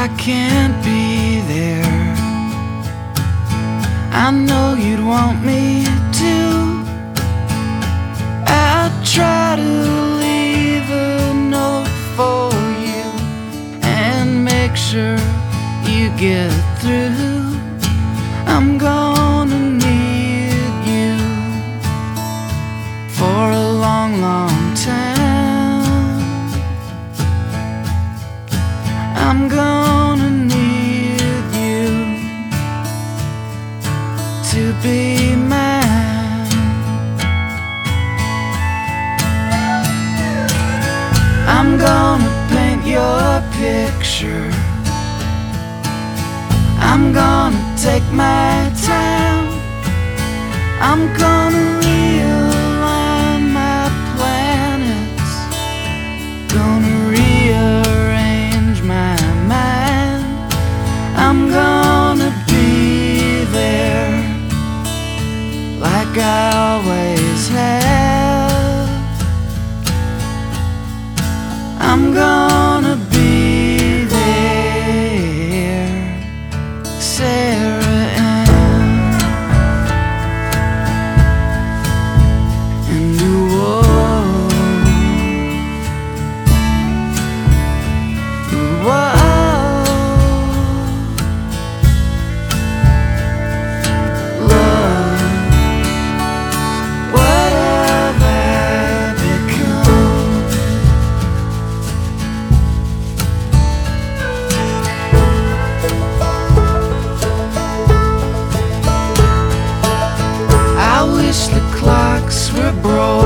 I can't be there. I know you'd want me to. I'll try to leave a note for you and make sure you get through. I'm gonna need you for a long, long time. I'm gonna need you to be mine. I'm gonna paint your picture. I'm gonna take my time. I'm gonna realign my planets. Gonna rearrange my mind. I'm gonna be there like I always have. I'm gonna be there, Sarah Ann. And love, what have I become? I wish the clocks were broken.